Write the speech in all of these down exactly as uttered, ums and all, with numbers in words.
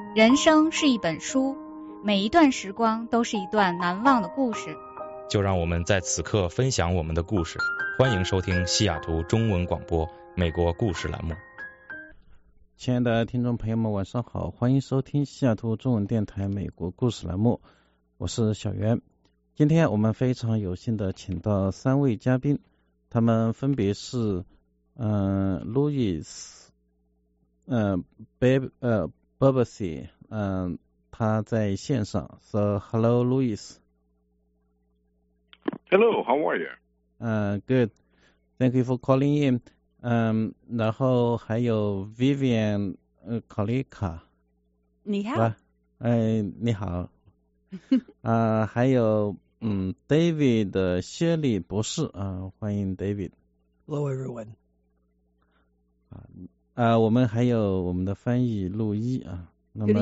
人生是一本书，每一段时光都是一段难忘的故事。 就让我们在此刻分享我们的故事。欢迎收听西雅图中文广播美国故事栏目。 亲爱的听众朋友们，晚上好，欢迎收听西雅图中文电台美国故事栏目，我是小袁。今天我们非常有幸的请到三位嘉宾，他们分别是嗯、呃、Louis 嗯 Babe 呃 Babsy 嗯、呃、他在线上 So hello Louis。Hello, how are you? Uh, good. Thank you for calling in. 嗯，然后还有 Vivian 呃 Kolika。 你好。 哎，你好。啊、呃，还有嗯 David 薛利博士啊、呃，欢迎 David。 Hello everyone。 啊啊，我们还有我们的翻译陆一啊。那么 Good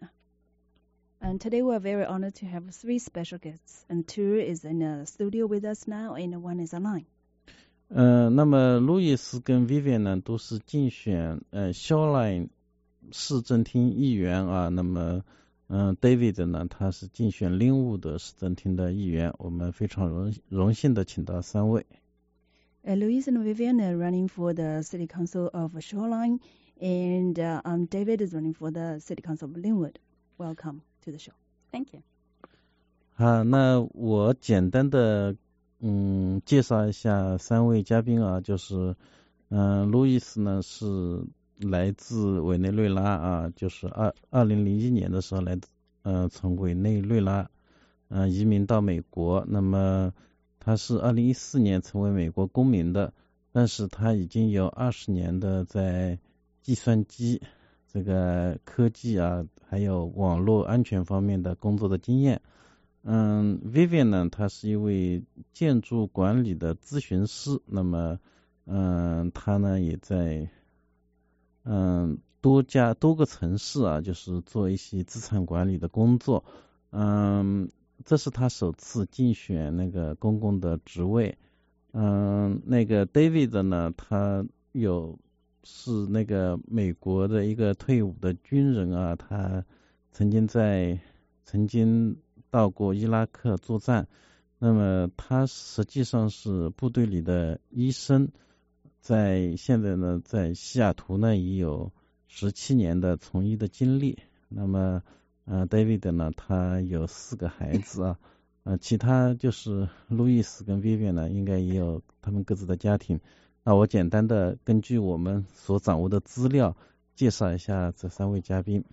evening.And today we are very honored to have three special guests, and two is in the studio with us now, and one is online. 嗯、呃，那么路易斯跟 Vivian 呢都是竞选呃 Shoreline 市政厅议员啊，那么嗯、呃、David 呢他是竞选Linwood的市政厅的议员，我们非常荣荣幸的请到三位。 Uh, Louise and Vivian are running for the City Council of Shoreline, and uh, um, David is running for the City Council of Linwood. Welcome.To the show. Thank you. 好，那我简单的嗯介绍一下三位嘉宾啊，就是嗯，路易斯呢是来自委内瑞拉啊，就是二二零零一年的时候来呃从委内瑞拉呃移民到美国，那么他是二零一四年成为美国公民的，但是他已经有二十年的在计算机这个科技啊，还有网络安全方面的工作的经验。嗯 ，Vivian 呢，他是一位建筑管理的咨询师，那么，嗯，他呢也在，嗯，多家多个城市啊，就是做一些资产管理的工作。嗯，这是他首次竞选那个公共的职位。嗯，那个 David 呢，他有。是那个美国的一个退伍的军人啊，他曾经在曾经到过伊拉克作战，那么他实际上是部队里的医生，在现在呢在西雅图呢也有十七年的从医的经历。那么呃 David 呢他有四个孩子啊，呃其他就是路易斯跟 Vivian 呢应该也有他们各自的家庭。那我简单的根据我们所掌握的资料介绍一下这三位嘉宾。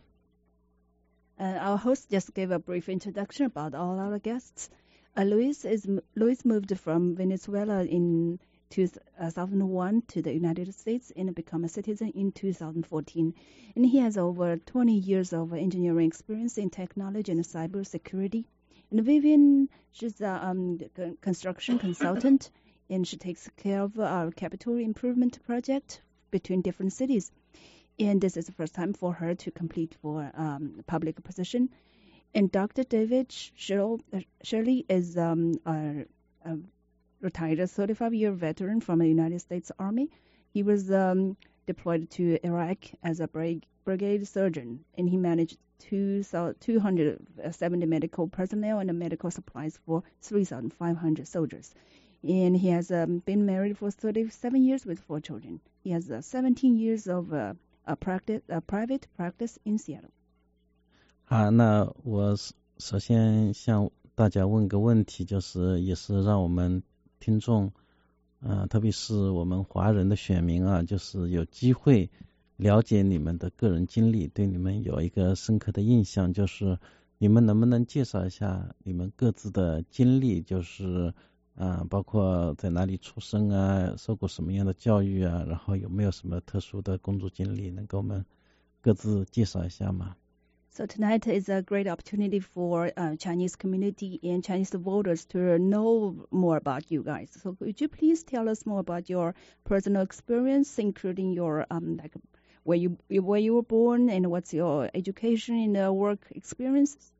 Uh, our host just gave a brief introduction about all our guests. Uh, Luis is Luis moved from Venezuela in two thousand one to the United States and became a citizen in two thousand fourteen. And he has over twenty years of engineering experience in technology and cybersecurity. And Vivian, she's a um, construction consultant.And she takes care of our capital improvement project between different cities. And this is the first time for her to compete for um, public position. And Doctor David Shirley is um, a, a retired thirty-five-year veteran from the United States Army. He was um, deployed to Iraq as a brigade surgeon, and he managed two hundred seventy medical personnel and medical supplies for three thousand five hundred soldiers.And he has um, been married for thirty-seven years with four children. He has uh, seventeen years of uh, a practice, a private practice in Seattle. 好，那我首先向大家问个问题，就是也是让我们听众，呃，特别是我们华人的选民啊，就是有机会了解你们的个人经历，对你们有一个深刻的印象，就是你们能不能介绍一下你们各自的经历，就是。啊，包括在哪里出生啊，受过什么样的教育啊，然后有没有什么特殊的工作经历，能给我们各自介绍一下吗？ So tonight is a great opportunity for uh, Chinese community and Chinese voters to know more about you guys. So could you please tell us more about your personal experience, including your um like where you where you were born and what's your education and uh, work experiences?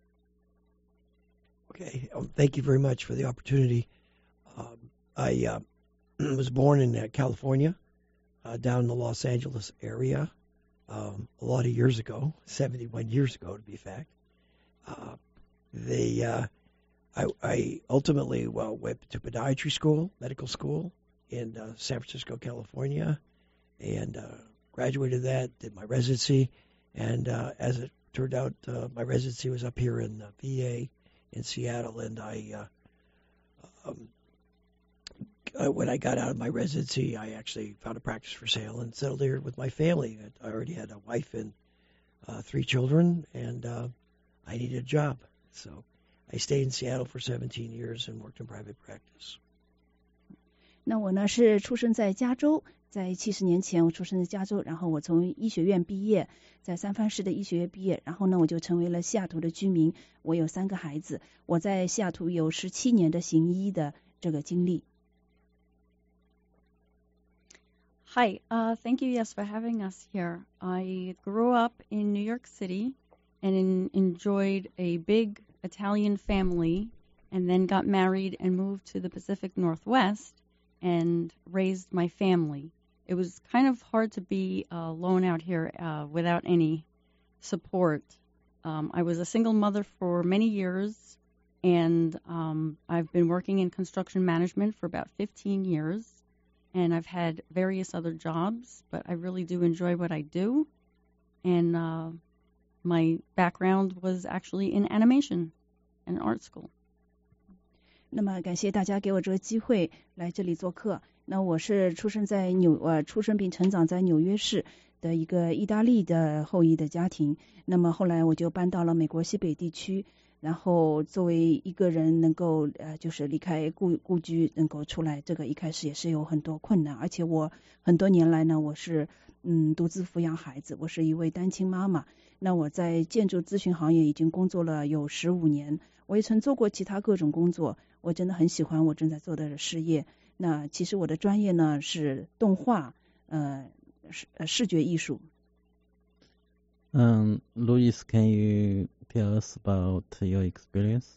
Okay, well, thank you very much for the opportunity.Um, I uh, was born in uh, California, uh, down in the Los Angeles area, um, a lot of years ago, seventy-one years ago to be exact. Uh, they, uh, I, I ultimately well went to podiatry school, medical school in uh, San Francisco, California, and uh, graduated that, did my residency, and uh, as it turned out, uh, my residency was up here in the V A in Seattle, and I, uh, um, uh, when I got out of my residency, I actually found a practice for sale and settled here with my family. I already had a wife and uh, three children, and uh, I needed a job, so I stayed in Seattle for seventeen years and worked in private practice. 那我呢是出生在加州，在七十年前我出生在加州，然后我从医学院毕业，在三藩市的医学院毕业，然后呢我就成为了西雅图的居民。我有三个孩子，我在西雅图有十七年的行医的这个经历。 Hi, uh, thank you, yes, for having us here. I grew up in New York City and in, enjoyed a big Italian family, and then got married and moved to the Pacific Northwest and raised my family. It was kind of hard to be uh, alone out here uh, without any support. Um, I was a single mother for many years, and um, I've been working in construction management for about fifteen years, and I've had various other jobs, but I really do enjoy what I do, and uh, my background was actually in animation and art school. 那么感谢大家给我这个机会来这里做客。那我是出生在纽呃出生并成长在纽约市的一个意大利的后裔的家庭。那么后来我就搬到了美国西北地区，然后作为一个人能够呃就是离开故故居能够出来，这个一开始也是有很多困难，而且我很多年来呢我是嗯独自抚养孩子，我是一位单亲妈妈。那我在建筑咨询行业已经工作了有十五年，我也曾做过其他各种工作，我真的很喜欢我正在做的事业。那其实我的专业呢是动画，呃，视视觉艺术。 Um, Luis, can you tell us about your experience?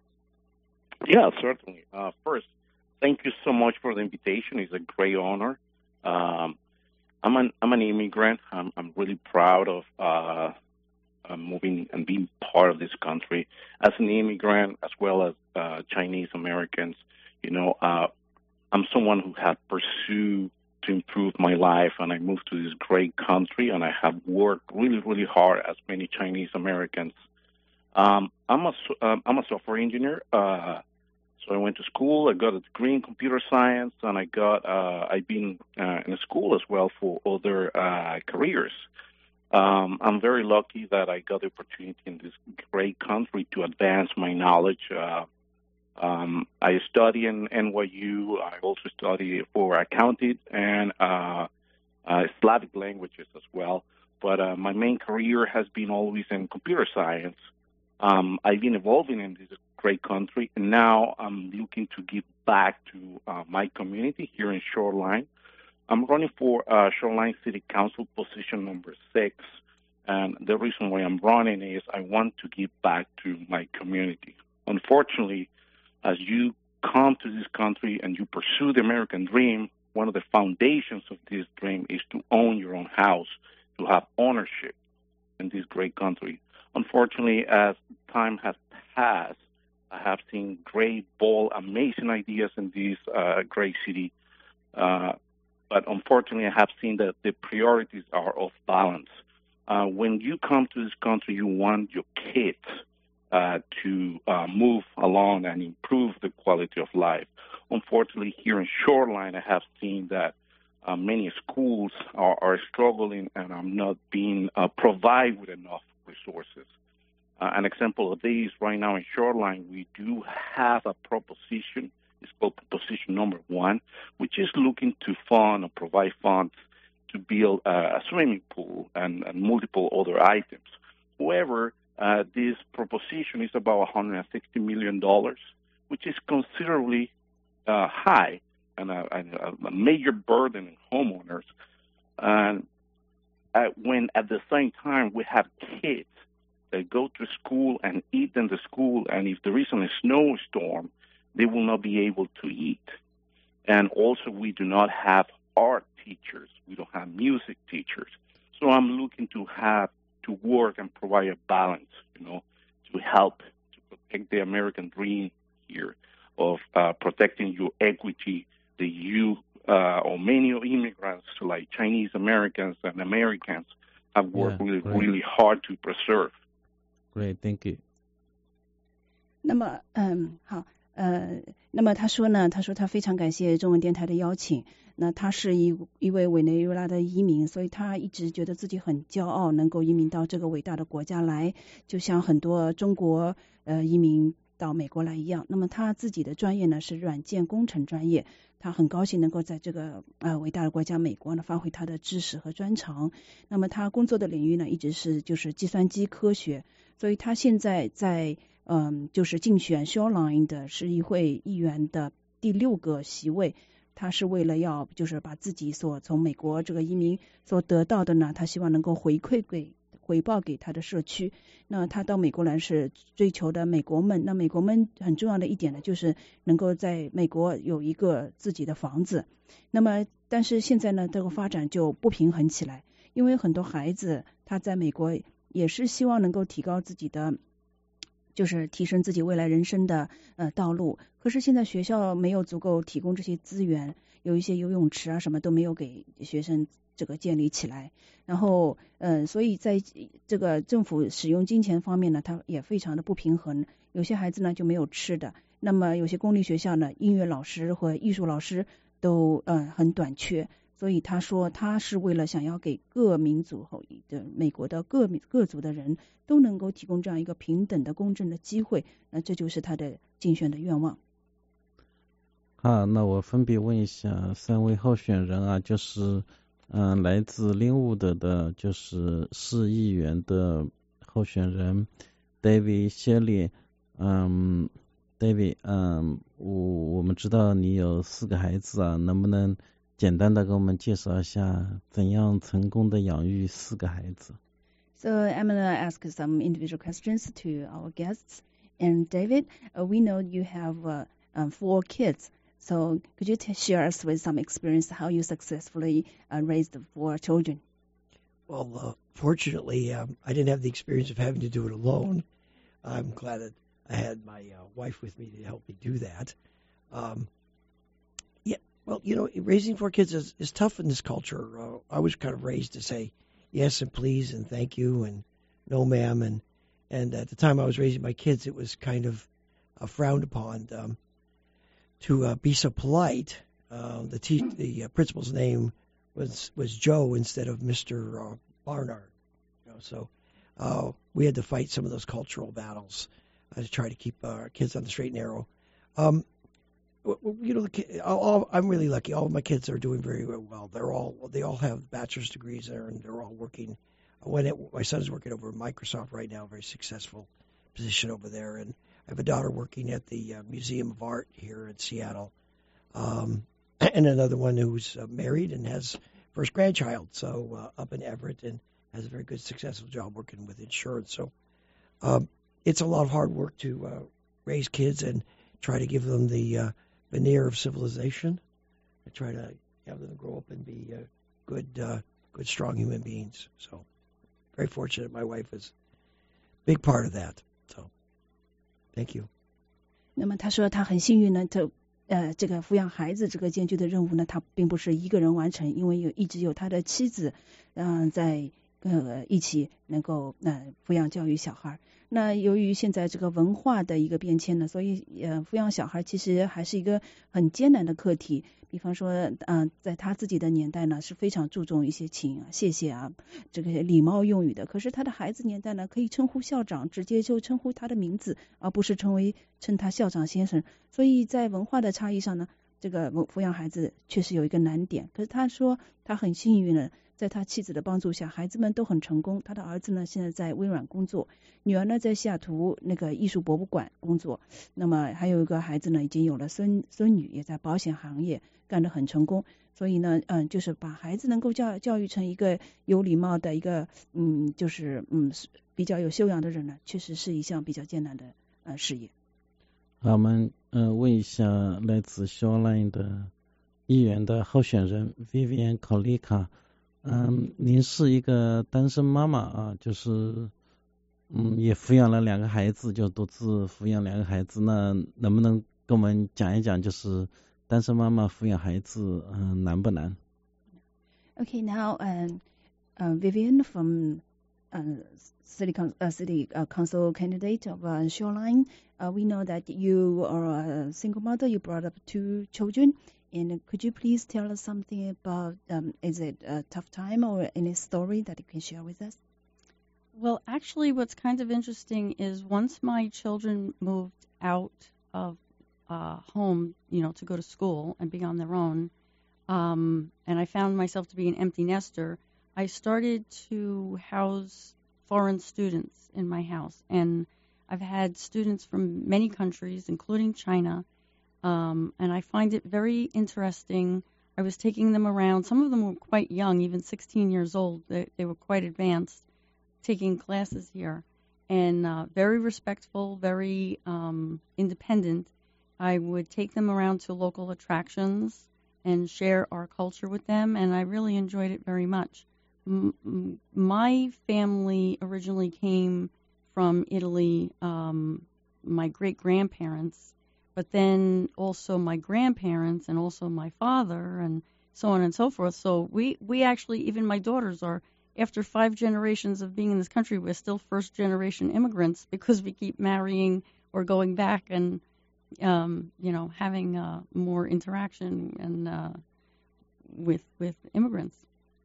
Yeah, certainly. Uh, first, thank you so much for the invitation. It's a great honor. Um, I'm an I'm an immigrant. I'm I'm really proud of uh, uh, moving and being part of this country as an immigrant, as well as uh, Chinese Americans. You know, uh, I'm someone who had pursued to improve my life, and I moved to this great country, and I have worked really, really hard as many Chinese Americans. Um, I'm a um, I'm a software engineer. Uh, so I went to school. I got a degree in computer science, and I got uh, I've been uh, in school as well for other uh, careers. Um, I'm very lucky that I got the opportunity in this great country to advance my knowledge. Uh, Um, I study in N Y U. I also study for accounting and uh, uh, Slavic languages as well. But uh, my main career has been always in computer science. Um, I've been evolving in this great country, and now I'm looking to give back to uh, my community here in Shoreline. I'm running for uh, Shoreline City Council position number six, and the reason why I'm running is I want to give back to my community. Unfortunately, as you come to this country and you pursue the American dream, one of the foundations of this dream is to own your own house, to have ownership in this great country. Unfortunately, as time has passed, I have seen great, bold, amazing ideas in this uh, great city. Uh, but unfortunately, I have seen that the priorities are off balance. Uh, when you come to this country, you want your kids Uh, to uh, move along and improve the quality of life. Unfortunately, here in Shoreline, I have seen that uh, many schools are, are struggling and are not being uh, provided with enough resources. Uh, an example of this, right now in Shoreline, we do have a proposition. It's called Proposition Number One, which is looking to fund or provide funds to build uh, a swimming pool and, and multiple other items. However, Uh, this proposition is about one hundred sixty million dollars, which is considerably uh, high and a, a, a major burden on homeowners. And uh, when at the same time we have kids that go to school and eat in the school, and if there is a snowstorm, they will not be able to eat. And also we do not have art teachers. We don't have music teachers. So So I'm looking to have to work and provide a balance, you know, to help to protect the American dream here of uh, protecting your equity that you uh, or many immigrants like Chinese Americans and Americans have worked Yeah, really, great. really hard to preserve. Great, thank you. 那么，嗯，好，呃，那么他说呢，他说他非常感谢中文电台的邀请。那他是一一位委内瑞拉的移民，所以他一直觉得自己很骄傲，能够移民到这个伟大的国家来，就像很多中国呃移民到美国来一样。那么他自己的专业呢是软件工程专业，他很高兴能够在这个呃伟大的国家美国呢发挥他的知识和专长。那么他工作的领域呢一直是就是计算机科学，所以他现在在嗯就是竞选 Shoreline 的市议会议员的第六个席位。他是为了要就是把自己所从美国这个移民所得到的呢，他希望能够回馈给回报给他的社区。那他到美国来是追求的美国梦，那美国梦很重要的一点呢，就是能够在美国有一个自己的房子。那么但是现在呢，这个发展就不平衡起来，因为很多孩子他在美国也是希望能够提高自己的。就是提升自己未来人生的呃道路，可是现在学校没有足够提供这些资源，有一些游泳池啊什么都没有给学生这个建立起来，然后呃所以在这个政府使用金钱方面呢，它也非常的不平衡，有些孩子呢就没有吃的，那么有些公立学校呢，音乐老师和艺术老师都呃很短缺。所以他说他是为了想要给各民族后的美国的各各族的人都能够提供这样一个平等的公正的机会，那这就是他的竞选的愿望。 好，那我分别问一下三位候选人啊，就是嗯、呃、来自林伍德的就是市议员的候选人 David Shelley。嗯 David 嗯我我们知道你有四个孩子啊，能不能简单的给我们介绍一下怎样成功的养育四个孩子。 So I'm going to ask some individual questions to our guests. And David, uh, we know you have uh, um, four kids. So could you t- share us with some experience how you successfully uh, raised four children? Well, uh, fortunately, um, I didn't have the experience of having to do it alone. I'm glad that I had my uh, wife with me to help me do that. Um, yeah, well, you know, raising four kids is, is tough in this culture. Uh, I was kind of raised to say yes and please and thank you and no ma'am. And, and at the time I was raising my kids, it was kind of uh, frowned upon um, to uh, be so polite. Uh, the te- the uh, principal's name was was Joe instead of Mister Uh, Barnard. You know, so uh, we had to fight some of those cultural battles uh, to try to keep our kids on the straight and narrow. Um, you know, all, I'm really lucky. All of my kids are doing very well. They're all they all have bachelor's degrees there, and they're all working. When it, my son is working over at Microsoft right now, very successful position over there, and I have a daughter working at the uh, Museum of Art here in Seattle, um, and another one who's uh, married and has first grandchild, so uh, up in Everett, and has a very good, successful job working with insurance. So um, it's a lot of hard work to uh, raise kids and try to give them the uh, veneer of civilization, and try to have them grow up and be uh, good, uh, good, strong human beings. So very fortunate. My wife is a big part of that. So thank you. 那么他说他很幸运呢，这呃这个抚养孩子这个艰巨的任务呢，他并不是一个人完成，因为有一直有他的妻子，嗯、呃，在呃一起能够呃抚养教育小孩。那由于现在这个文化的一个变迁呢，所以呃抚养小孩其实还是一个很艰难的课题。比方说，嗯、呃，在他自己的年代呢，是非常注重一些请啊、谢谢啊这个礼貌用语的。可是他的孩子年代呢，可以称呼校长，直接就称呼他的名字，而不是称为称他校长先生。所以在文化的差异上呢，这个抚养孩子确实有一个难点。可是他说他很幸运呢，在他妻子的帮助下，孩子们都很成功。他的儿子呢，现在在微软工作，女儿呢在西雅图那个艺术博物馆工作。那么还有一个孩子呢，已经有了孙孙女，也在保险行业干得很成功。所以呢，嗯，就是把孩子能够教教育成一个有礼貌的一个，嗯，就是嗯比较有修养的人呢，确实是一项比较艰难的呃事业。 好，我们呃问一下来自 Shoreline 的议员的候选人 Vivian Kolika。 嗯，您是一个单身妈妈啊，就是嗯也抚养了两个孩子，就独自抚养两个孩子，那能不能跟我们讲一讲，就是单身妈妈抚养孩子，嗯，难不难？ Okay, now um, uh, Vivian from uh, City, Con- uh, City uh, Council candidate of uh, Shoreline, uh, we know that you are a single mother, you brought up two children, and could you please tell us something about, um, is it a tough time or any story that you can share with us? Well, actually, what's kind of interesting is once my children moved out of uh, home, you know, to go to school and be on their own, um, and I found myself to be an empty nester, I started to house foreign students in my house. And I've had students from many countries, including China, um, and I find it very interesting. I was taking them around. Some of them were quite young, even sixteen years old. They, they were quite advanced, taking classes here, and uh, very respectful, very um, independent. I would take them around to local attractions and share our culture with them, and I really enjoyed it very much. M- my family originally came from Italy, um, my great-grandparents, but then also my grandparents and also my father and so on and so forth. So we, we actually, even my daughters are, after five generations of being in this country, we're still first-generation immigrants because we keep marrying or going back and, um, you know, having uh, more interaction and uh, with with immigrants.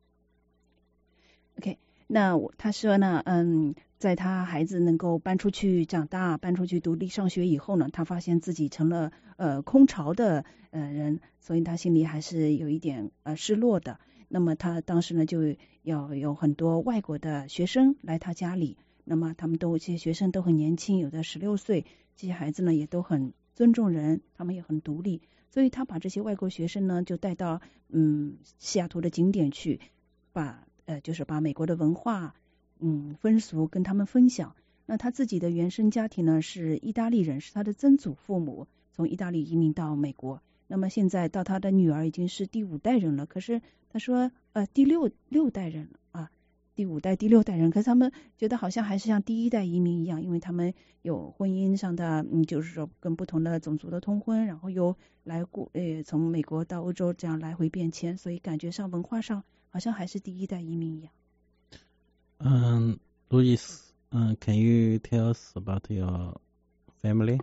OK， 那他说呢，嗯，在他孩子能够搬出去长大，搬出去独立上学以后呢，他发现自己成了呃空巢的呃人，所以他心里还是有一点呃失落的。那么他当时呢，就要有很多外国的学生来他家里，那么他们都这些学生都很年轻，有的十六岁，这些孩子呢也都很尊重人，他们也很独立，所以他把这些外国学生呢就带到嗯西雅图的景点去，把呃就是把美国的文化嗯风俗跟他们分享。那他自己的原生家庭呢是意大利人，是他的曾祖父母从意大利移民到美国，那么现在到他的女儿已经是第五代人了，可是他说呃第六六代人了啊，第五代第六代人，可是他们觉得好像还是像第一代移民一样，因为他们有婚姻上的嗯就是说跟不同的种族的通婚，然后又来过呃从美国到欧洲这样来回变迁，所以感觉上文化上好像还是第一代移民一样。 嗯 Louis, um, can you tell us about your family?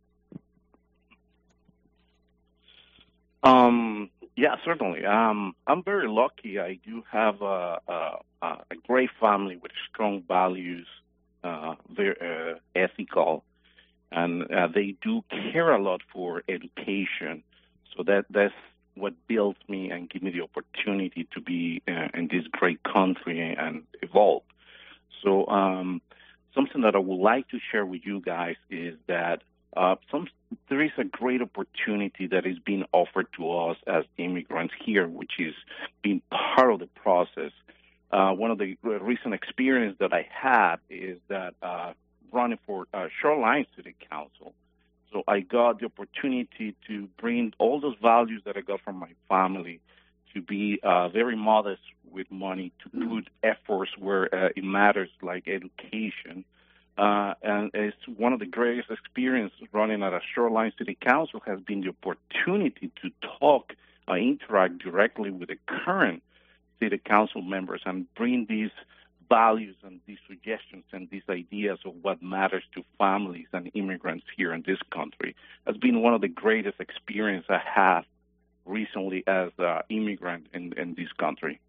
Um, yeah, certainly. Um, I'm very lucky. I do have a, a, a great family with strong values, uh, very uh, ethical, and uh, they do care a lot for education. So that that's what built me and gave me the opportunity to be uh, in this great country and evolve. So um, something that I would like to share with you guys is that uh, some there is a great opportunity that is being offered to us as immigrants here, which is being part of the process. Uh, one of the recent experiences that I had is that uh, running for uh, Shoreline City Council. So I got the opportunity to bring all those values that I got from my family to be uh, very modest with money, to put efforts where uh, it matters, like education. Uh, and it's one of the greatest experiences running at a Shoreline City Council has been the opportunity to talk, uh, interact directly with the current city council members and bring these values and these suggestions and these ideas of what matters to families and immigrants here in this country. It's been one of the greatest experiences I have recently as an immigrant in, in this country.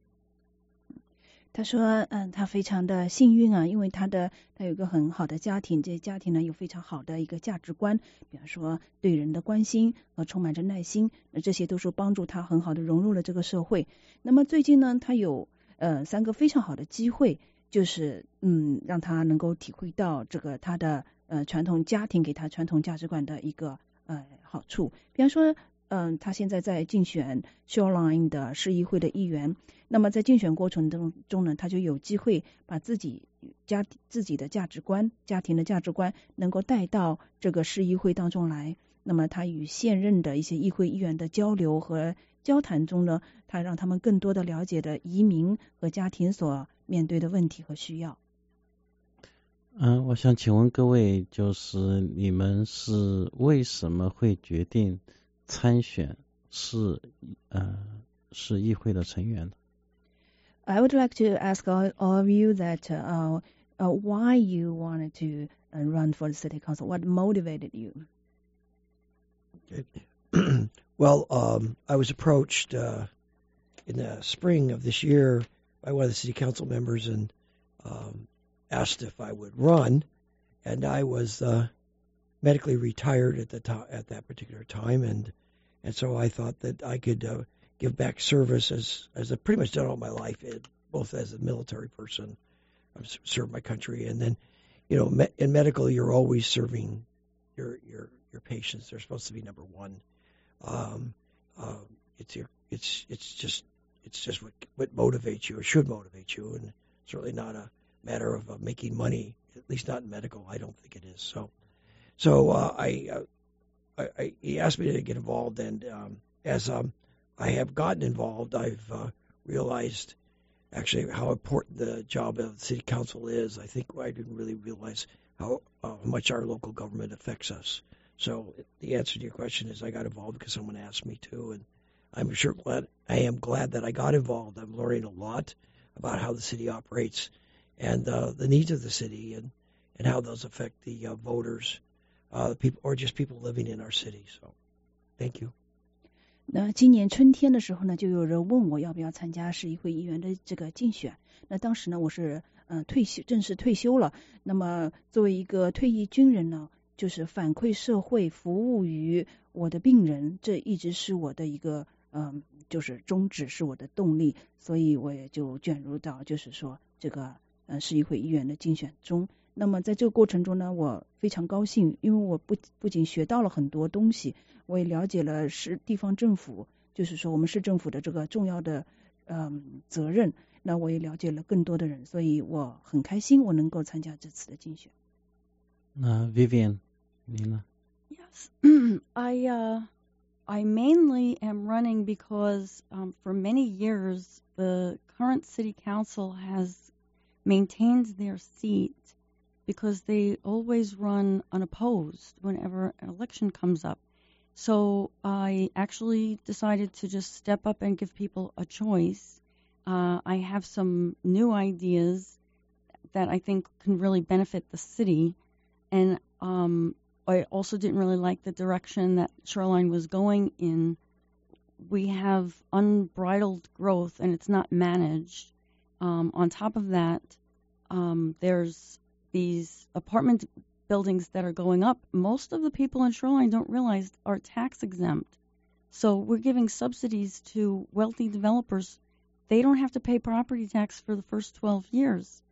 他说嗯他非常的幸运啊，因为他的他有一个很好的家庭，这家庭呢有非常好的一个价值观，比方说对人的关心和充满着耐心，那这些都是帮助他很好的融入了这个社会。那么最近呢他有呃三个非常好的机会，就是嗯让他能够体会到这个他的呃传统家庭给他传统价值观的一个呃好处。比方说嗯，他现在在竞选 Shoreline 的市议会的议员，那么在竞选过程当中呢，他就有机会把自己家自己的价值观、家庭的价值观能够带到这个市议会当中来。那么他与现任的一些议会议员的交流和交谈中呢，他让他们更多的了解的移民和家庭所面对的问题和需要。 嗯，我想请问各位，就是你们是为什么会决定参选市呃市议会的成员呢？ I would like to ask all, all of you that uh, uh, why you wanted to uh, run for the city council. What motivated you? Okay. Well, um, I was approached uh, in the spring of this year by one of the city council members and um, asked if I would run, and I was uh, medically retired at the to- at that particular time, and and so I thought that I could uh, give back service as as I've pretty much done all my life, both as a military person, I've served my country, and then, you know, me- in medical you're always serving your your your patients. They're supposed to be number one. Um, um, it's your it's it's just it's just what what motivates you or should motivate you, and certainly not a matter of uh, making money. At least not in medical. I don't think it is. So, so uh, I, uh, I, I he asked me to get involved, and um, as um, I have gotten involved, I've uh, realized actually how important the job of the city council is. I think I didn't really realize how uh, much our local government affects us. So the answer to your question is I got involved because someone asked me to, and I'm sure glad I am glad that I got involved. I'm learning a lot about how the city operates and uh, the needs of the city and, and how those affect the uh, voters, uh, people or just people living in our city. So, thank you. 那今年春天的时候呢，就有人问我要不要参加市议会议员的这个竞选。那当时呢，我是呃退休，正式退休了。那么作为一个退役军人呢，就是反馈社会，服务于我的病人，这一直是我的一个嗯、呃，就是宗旨，是我的动力。所以我也就卷入到就是说这个呃市议会议员的竞选中。那么在这个过程中呢，我非常高兴，因为我不不仅学到了很多东西，我也了解了市地方政府，就是说我们市政府的这个重要的嗯责任。那我也了解了更多的人，所以我很开心我能够参加这次的竞选。 那 Vivian， 你呢？ Yes, I uh, I mainly am running because um, for many years the current city council has maintained their seat because they always run unopposed whenever an election comes up. So I actually decided to just step up and give people a choice. Uh, I have some new ideas that I think can really benefit the city. And um, I also didn't really like the direction that Shoreline was going in. We have unbridled growth and it's not managed. Um, on top of that, um, there's these apartment buildings that are going up. Most of the people in Shoreline don't realize are tax exempt. So we're giving subsidies to wealthy developers. They don't have to pay property tax for the first twelve years.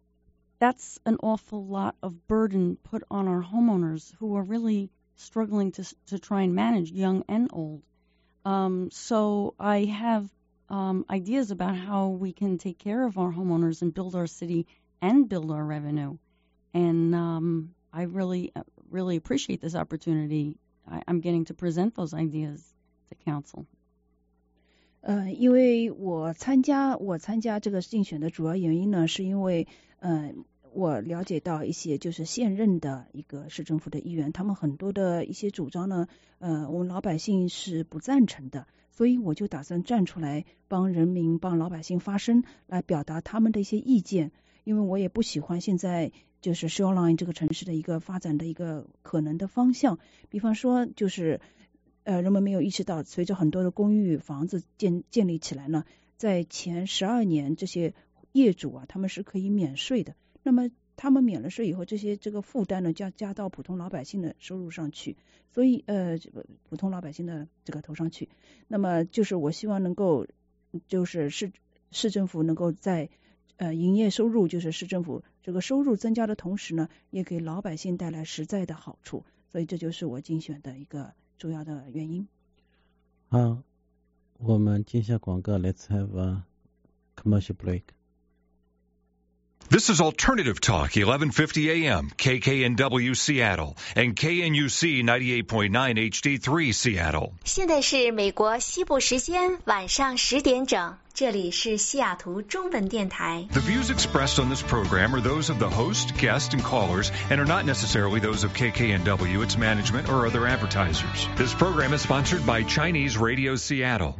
That's an awful lot of burden put on our homeowners who are really struggling to to try and manage, young and old. Um, so I have um, ideas about how we can take care of our homeowners and build our city and build our revenue. And um, I really, really appreciate this opportunity. I, I'm getting to present those ideas to council. 呃，因为我参加我参加这个竞选的主要原因呢，是因为呃，我了解到一些就是现任的一个市政府的议员，他们很多的一些主张呢，呃，我们老百姓是不赞成的，所以我就打算站出来帮人民、帮老百姓发声，来表达他们的一些意见。因为我也不喜欢现在就是 Shoreline 这个城市的一个发展的一个可能的方向，比方说就是呃人们没有意识到，随着很多的公寓房子建建立起来呢，在前十二年这些业主啊他们是可以免税的，那么他们免了税以后，这些这个负担呢加加到普通老百姓的收入上去，所以呃普通老百姓的这个头上去，那么就是我希望能够就是市市政府能够在呃，营业收入就是市政府这个收入增加的同时呢，也给老百姓带来实在的好处，所以这就是我竞选的一个主要的原因。 好，我们接下广告 ，Let's have a commercial break. This is Alternative Talk, eleven fifty A M, K K N W Seattle, and K N U C ninety-eight point nine H D three Seattle. 现在是美国西部时间晚上十点整，这里是西雅图中文电台。 The views expressed on this program are those of the host, guests, and callers, and are not necessarily those of K K N W, its management, or other advertisers. This program is sponsored by Chinese Radio Seattle.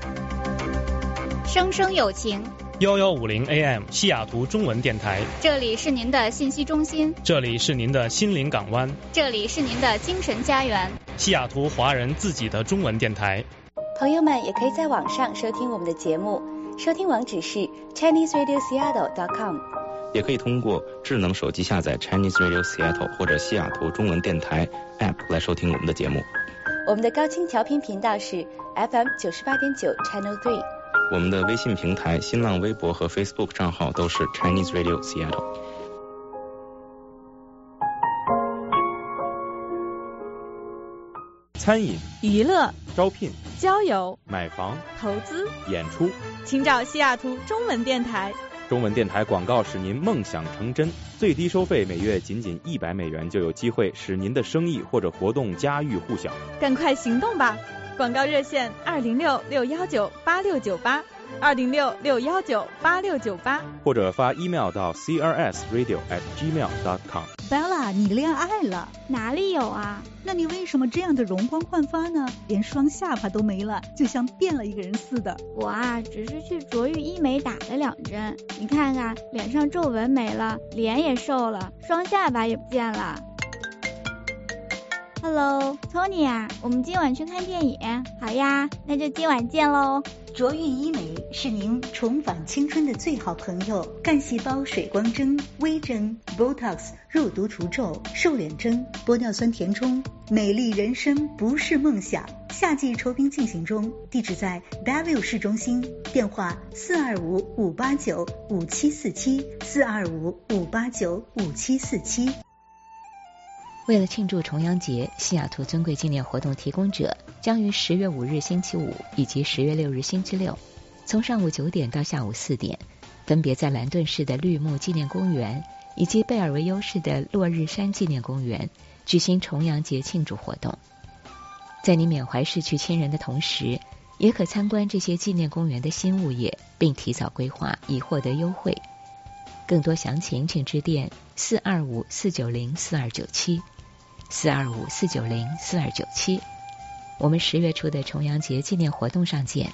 生生有情， 幺幺五零 A M 西雅图中文电台， 这里是您的信息中心， 这里是您的心灵港湾， 这里是您的精神家园， 西雅图华人自己的中文电台。 朋友们也可以在网上收听我们的节目，收听网址是 Chinese Radio Seattle dot com， 也可以通过智能手机下载 Chinese Radio Seattle 或者西雅图中文电台 App 来收听我们的节目。 我们的高清调频频道是 F M 九十八点九 Channel three。 我们的微信平台、新浪微博和 Facebook 账号都是 Chinese Radio Seattle。 餐饮、 娱乐、 招聘、 交友、 买房、 投资、 演出， 请找西雅图中文电台。 中文电台广告使您梦想成真，最低收费每月仅仅一百美元，就有机会使您的生意或者活动家喻户晓。 赶快行动吧！广告热线二零六六幺九八六九八，二零六六幺九八六九八， 或者发 email 到 c r s radio at gmail dot com。 Bella， 你恋爱了？ 哪里有啊？ 那你为什么这样的容光焕发呢？连双下巴都没了，就像变了一个人似的。 我啊，只是去卓越医美打了两针，你看看，脸上皱纹没了，脸也瘦了，双下巴也不见了。Hello， Tony 啊，我们今晚去看电影。好呀，那就今晚见喽。 卓越医美是您重返青春的最好朋友，干细胞水光针、微针、Botox、肉毒除皱、瘦脸针、玻尿酸填充，美丽人生不是梦想。夏季酬宾进行中，地址在 Bellevue 市中心，电话四二五五八九五七四七，四二五五八九五七四七。 为了庆祝重阳节，西雅图尊贵纪念活动提供者将于十月五日星期五以及十月六日星期六，从上午九点到下午四点，分别在兰顿市的绿木纪念公园以及贝尔维尤市的落日山纪念公园举行重阳节庆祝活动。在你缅怀逝去亲人的同时，也可参观这些纪念公园的新物业，并提早规划以获得优惠。更多详情请致电四二五四九零四二九七。四二五四九零四二九七，我们十月初的重阳节纪念活动上见。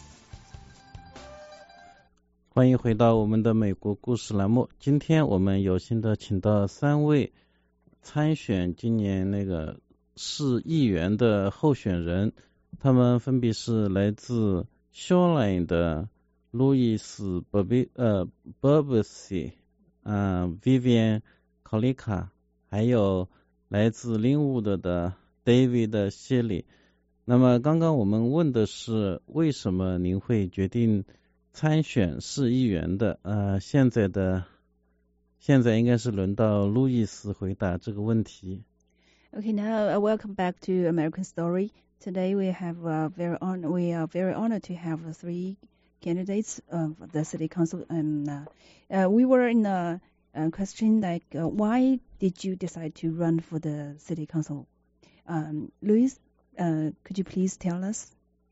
欢迎回到我们的美国故事栏目。今天我们有幸的请到三位参选今年那个市议员的候选人，他们分别是来自 Shoreline 的路易斯· Burb 呃 Burbsy 啊 Vivian Kolika， 还有来自Linwood的 David 谢里。那么刚刚我们问的是为什么您会决定参选市议员的？呃，现在的现在应该是轮到路易斯回答这个问题。 Okay, now uh, welcome back to American Story. Today we have uh, very on we are very honored to have uh, three candidates of the city council, and uh, uh, we were in a Uh, question like uh, why did you decide to run for the city council? Um, Luis, uh, could you please tell us?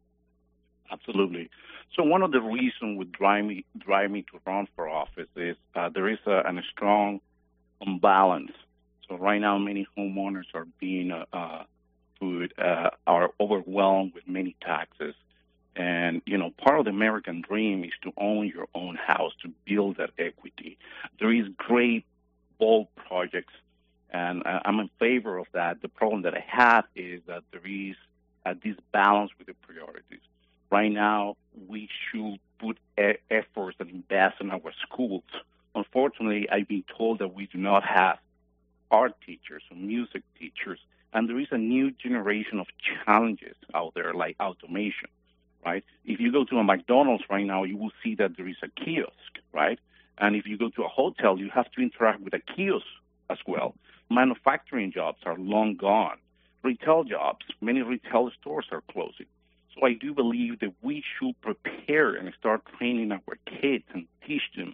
Absolutely. So one of the reasons would drive me drive me to run for office is uh, there is a, a strong imbalance. So right now, many homeowners are being uh, uh, put, uh, are overwhelmed with many taxes. And, you know, part of the American dream is to own your own house, to build that equity. There is great, bold projects, and uh, I'm in favor of that. The problem that I have is that there is a disbalance with the priorities. Right now, we should put e- efforts and invest in our schools. Unfortunately, I've been told that we do not have art teachers or music teachers, and there is a new generation of challenges out there like automation. Right? If you go to a McDonald's right now, you will see that there is a kiosk, right? And if you go to a hotel, you have to interact with a kiosk as well. Manufacturing jobs are long gone. Retail jobs, many retail stores are closing. So I do believe that we should prepare and start training our kids and teach them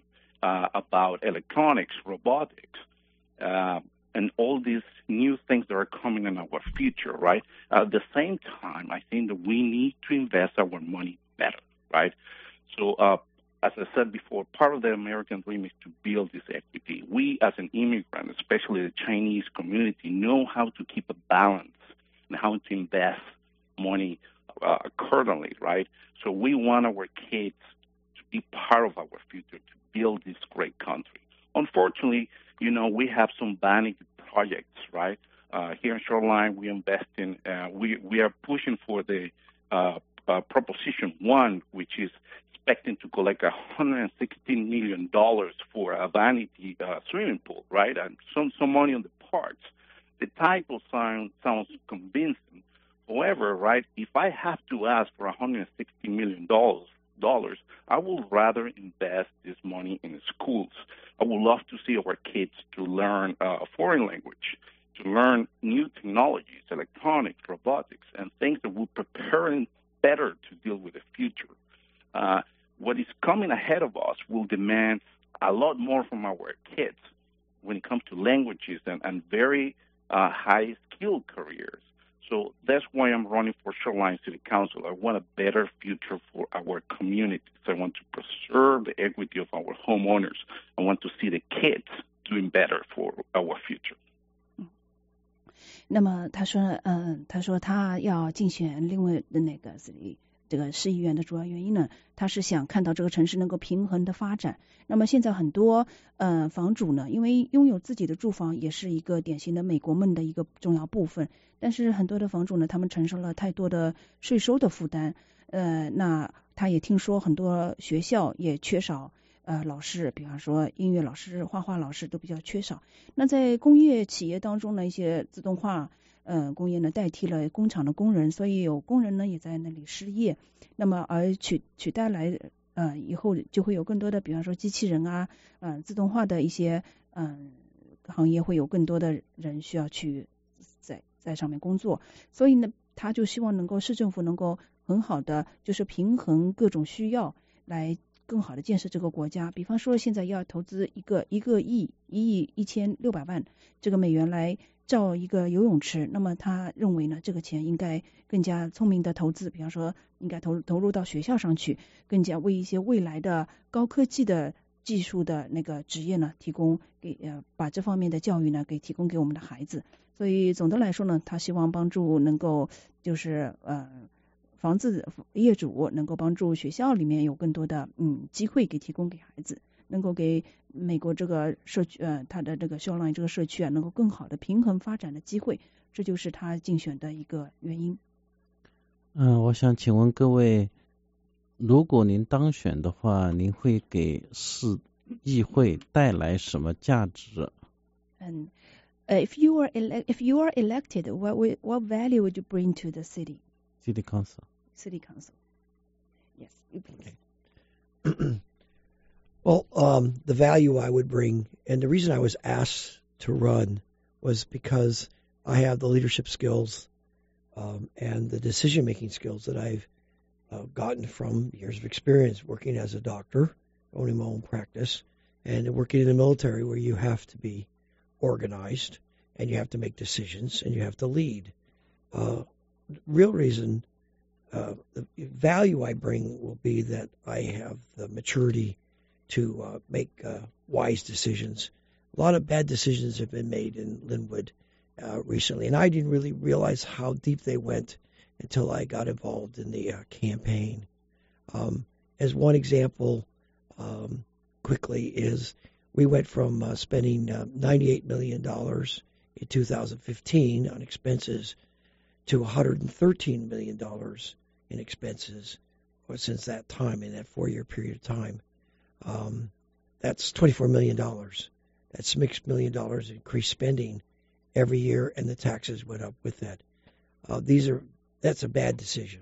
uh, about electronics, robotics, uh, and all these new things that are coming in our future, right? At the same time, I think that we need to invest our money better, right? So, uh, as I said before, part of the American dream is to build this equity. We, as an immigrant, especially the Chinese community, know how to keep a balance and how to invest money uh, accordingly, right? So we want our kids to be part of our future, to build this great country. Unfortunately, you know, we have some vanity projects, right? Uh, here in Shoreline, we invest in, uh, we, we are pushing for the uh, uh, Proposition one, which is expecting to collect one hundred sixteen million dollars for a vanity uh, swimming pool, right? And some, some money on the parks. The title sound, sounds convincing. However, right, if I have to ask for one hundred sixty million dollars, dollars, I would rather invest this money in schools. I would love to see our kids to learn uh, a foreign language, to learn new technologies, electronics, robotics, and things that will prepare them better to deal with the future. Uh, what is coming ahead of us will demand a lot more from our kids when it comes to languages and, and very uh, high-skilled careers. So that's why I'm running for Shoreline City Council. I want a better future for our communities. I want to preserve the equity of our homeowners. I want to see the kids doing better for our future. 那么他说，嗯、呃，他说他要竞选另外的那个这个市议员的主要原因呢，他是想看到这个城市能够平衡的发展。那么现在很多呃房主呢，因为拥有自己的住房也是一个典型的美国梦的一个重要部分，但是很多的房主呢，他们承受了太多的税收的负担。呃，那他也听说很多学校也缺少呃老师，比方说音乐老师、画画老师都比较缺少。那在工业企业当中呢，一些自动化呃工业呢代替了工厂的工人，所以有工人呢也在那里失业。那么而取取代来呃以后就会有更多的，比方说机器人啊，嗯、呃、自动化的一些嗯、呃、行业会有更多的人需要去在在上面工作。所以呢，他就希望能够市政府能够很好的就是平衡各种需要，来更好的建设这个国家。比方说现在要投资一个一个亿一亿一千六百万这个美元来造一个游泳池，那么他认为呢，这个钱应该更加聪明的投资，比方说应该投投入到学校上去，更加为一些未来的高科技的技术的那个职业呢提供给呃把这方面的教育呢给提供给我们的孩子。所以总的来说呢，他希望帮助能够就是呃房子业主能够帮助学校里面有更多的嗯机会给提供给孩子，能够给美国这个社区呃他的这个 Shoreline 这个社区啊能够更好的平衡发展的机会，这就是他竞选的一个原因。 嗯，我想请问各位，如果您当选的话，您会给市议会带来什么价值？ 嗯、uh, if you are ele- if you are elected, what will, what value would you bring to the city? City Council. City Council. Yes, you please. Okay. Well, um, the value I would bring, and the reason I was asked to run was because I have the leadership skills um, and the decision-making skills that I've uh, gotten from years of experience working as a doctor, owning my own practice, and working in the military where you have to be organized and you have to make decisions and you have to lead. Uh, real reason, uh, the value I bring will be that I have the maturity to uh, make uh, wise decisions. A lot of bad decisions have been made in Linwood uh, recently, and I didn't really realize how deep they went until I got involved in the uh, campaign. Um, as one example, um, quickly, is we went from uh, spending uh, ninety-eight million dollars in two thousand fifteen on expenses to one hundred thirteen million dollars in expenses since that time, in that four-year period of time. Um, that's twenty-four million dollars. That's six million dollars increased spending every year, and the taxes went up with that. Uh, these are that's a bad decision.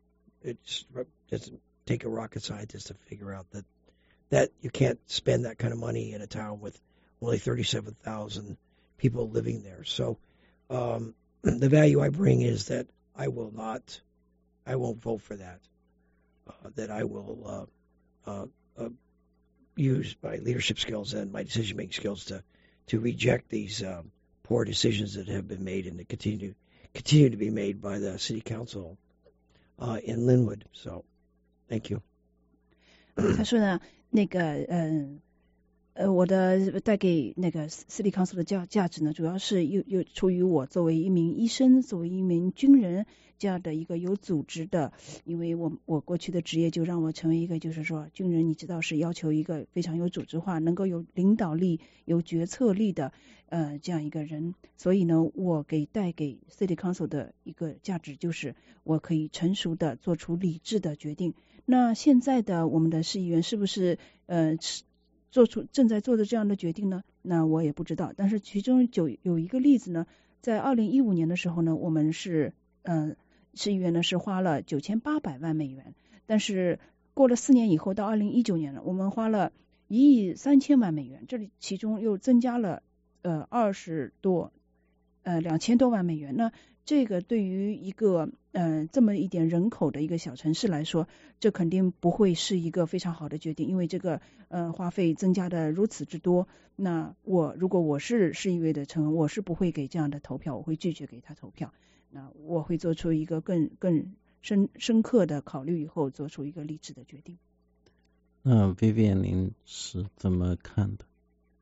It doesn't take a rocket scientist to figure out that that you can't spend that kind of money in a town with only thirty-seven thousand people living there. So um, the value I bring is that I will not, I won't vote for that. Uh, that I will uh, uh, uh, use my leadership skills and my decision-making skills to to reject these um, poor decisions that have been made and to continue continue to be made by the city council uh, in Linwood. So, thank you. 他说呢，那个嗯。呃，我的带给那个私立康所的价价值呢，主要是又又出于我作为一名医生，作为一名军人这样的一个有组织的，因为我我过去的职业就让我成为一个，就是说军人，你知道是要求一个非常有组织化，能够有领导力、有决策力的呃这样一个人。所以呢，我给带给 City Council 的一个价值就是我可以成熟的做出理智的决定。那现在的我们的市议员是不是呃？做出正在做的这样的决定呢？那我也不知道。但是其中有有一个例子呢，在二零一五年的时候呢，我们是呃市议员呢是花了九千八百万美元，但是过了四年以后，到二零一九年了，我们花了一亿三千万美元，这里其中又增加了呃二十多呃两千多万美元。那这个对于一个呃这么一点人口的一个小城市来说，这肯定不会是一个非常好的决定，因为这个呃花费增加的如此之多。那我如果我是市议会的成员，我是不会给这样的投票，我会拒绝给他投票。那我会做出一个更更深深刻的考虑以后，做出一个理智的决定。 那 Vivian 您是怎么看的？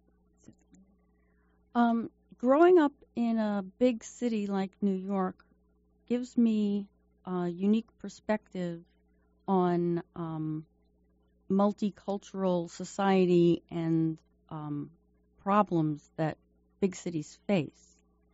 Um, growing up in a big city like New York gives me a unique perspective on um, multicultural society and um, problems that big cities face.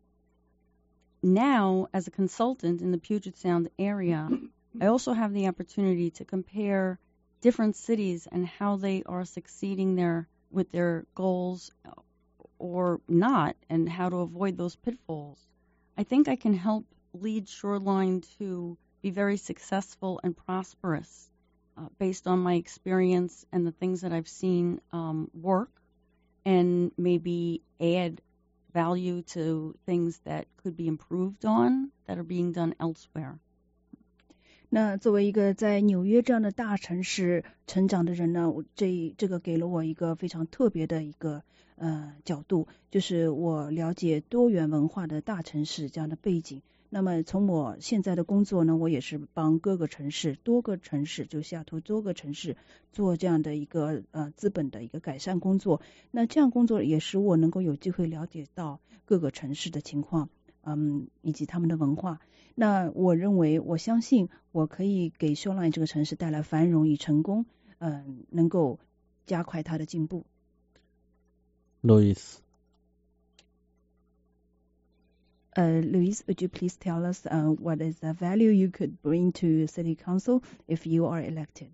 Now, as a consultant in the Puget Sound area, I also have the opportunity to compare different cities and how they are succeeding there with their goals or not, and how to avoid those pitfalls. I think I can help lead Shoreline to be very successful and prosperous uh, based on my experience and the things that I've seen um, work, and maybe add value to things that could be improved on that are being done elsewhere. 那作为一个在纽约这样的大城市成长的人呢，这这个给了我一个非常特别的一个呃角度，就是我了解多元文化的大城市这样的背景。那么从我现在的工作呢，我也是帮各个城市、多个城市，就西雅图多个城市做这样的一个呃资本的一个改善工作。那这样工作也使我能够有机会了解到各个城市的情况，嗯，以及他们的文化。那我认为，我相信我可以给 Shoreline 这个城市带来繁荣与成功，嗯，能够加快它的进步。 Louis. Uh, Louis, would you please tell us uh, what is the value you could bring to City Council if you are elected?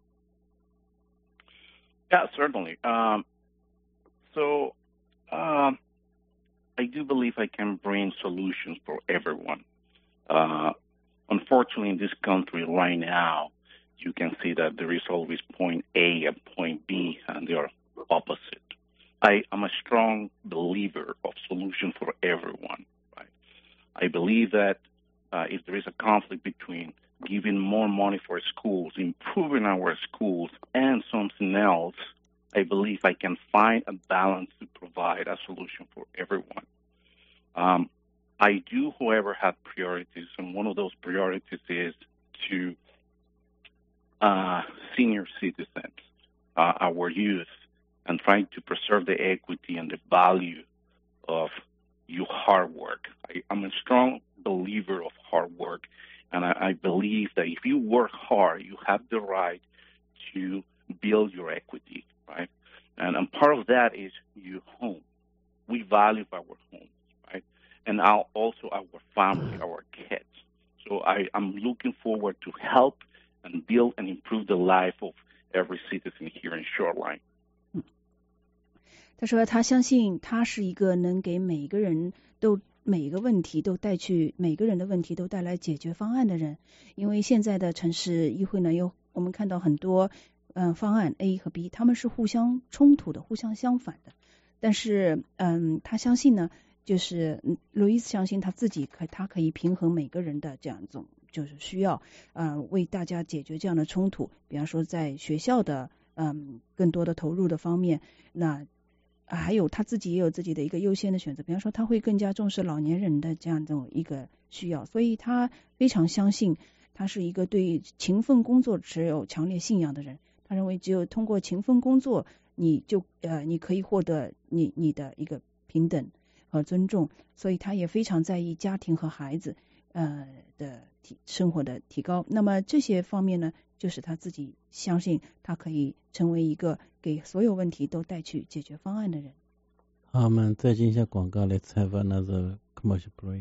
Yeah, certainly. Um, so, um, I do believe I can bring solutions for everyone. Uh, unfortunately, in this country right now, you can see that there is always point A and point B, and they are opposite. I am a strong believer of solution for everyone. Right? I believe that uh, if there is a conflict between giving more money for schools, improving our schools, and something else, I believe I can find a balance to provide a solution for everyone. Um, I do, however, have priorities, and one of those priorities is to uh, senior citizens, uh, our youth, and trying to preserve the equity and the value of your hard work. I, I'm a strong believer of hard work, and I, I believe that if you work hard, you have the right to build your equity, right? And, and part of that is your home. We value our home, right? And our, also our family, our kids. So I, I'm looking forward to help and build and improve the life of every citizen here in Shoreline. 他说他相信他是一个能给每个人都每一个问题都带去每个人的问题都带来解决方案的人，因为现在的城市议会呢，有我们看到很多嗯、呃、方案 A 和 B， 他们是互相冲突的，互相相反的。但是嗯，他相信呢，就是路易斯相信他自己可他可以平衡每个人的这样一种就是需要，呃，为大家解决这样的冲突。比方说在学校的嗯更多的投入的方面。那还有他自己也有自己的一个优先的选择，比方说他会更加重视老年人的这样的一个需要，所以他非常相信他是一个对勤奋工作持有强烈信仰的人。他认为只有通过勤奋工作，你就呃你可以获得你你的一个平等和尊重，所以他也非常在意家庭和孩子呃的提生活的提高。那么这些方面呢，就是他自己相信他可以成为一个给所有问题都带去解决方案的人。 好，我们再进一下广告。 Let's have another commercial break。